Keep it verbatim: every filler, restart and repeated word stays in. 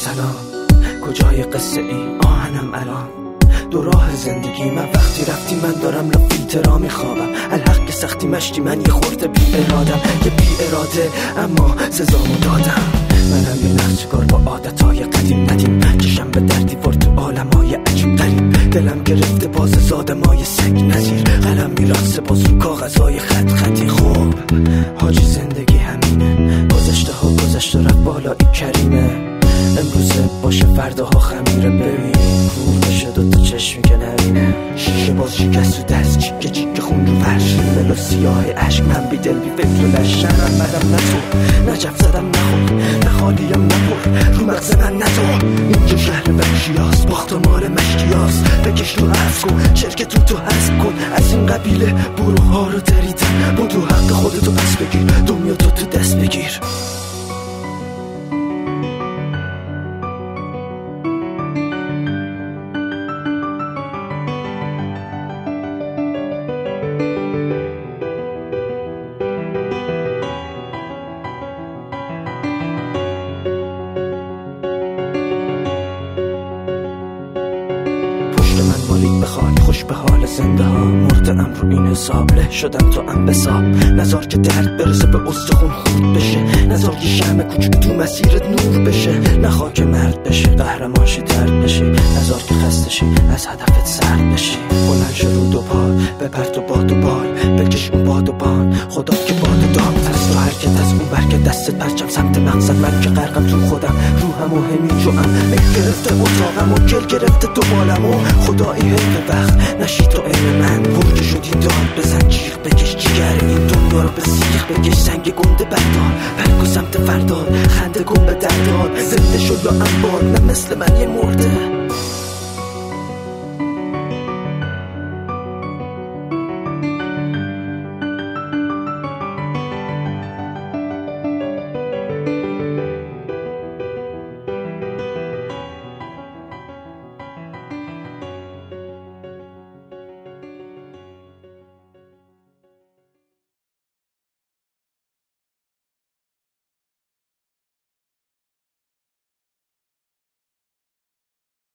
سلام، کجای قصه ای آهنم الان؟ دو راه زندگی من وقتی رفتی من دارم لفیترا میخوابم. الحق که سختی مشتی من یه خورده بی ارادم، یه بی اراده اما سزامو دادم. منم یه نقشکار با عادتهای قدیم ندیم، چشم به دردی ور تو عالمای عجیب غریب. دلم گرفته باز زادمای سگ نزیر، قلم میرقصه باز رو کاغذهای خط خطی. خوب حاجی زندگی همینه، گذشته ها گذشته رفت بالایی کریمه. امروزه باشه فرداها خمیره، ببین کور بشه دوتا چشمی که نبینه. شیشه باز شکست تو دست، چیکه چیکه خون رو فرش، ملو سیاه عشق من بی دل بی فکر و لشنم. منم نه تو، نجف زدم نخور، نه خالیم نبر، رو مغز من نزار. اینجا شهر وحشیاست، باخت مال مشکیاست. بکش تو حفظ کن، شرکتون تو حذف کن. از این قبیله بروها رو دریدن، بدو حق خودتو پس بگیر، دنیا تو تو دست بگیر. مالید بخواد خوش به حال زنده ها، مردم رو این حساب له شدم تو ام بساب. نزار که درد برسه به استخون خورد بشه، نزار یه شمع کوچیک تو مسیرت نور بشه. نخواه که مرد بشه قهرمانشی ترد بشی، نزار که خسته شی از هدفت سرد بشی. بلند شو رو دو پا بپر تو باد و بال، بکش اون باد و بان، خدا که باد دام. ترس تو حرکت از اون برکه دستت پرچم سمت مقصد. من که غرقم تو خودم، روحم و همین جوام میل گرفته اتاقم و گل گرفته تو بالم. و خدایی حیف وقت نشی تو این من، برج شدی داد بزن جیغ بکش جیگر این دنیا رو به سیخ بکش. سنگ گنده بردار برگو سمت فردار، خنده کن به دردار. زنده شد یا انبار نه مثل من یه مرده.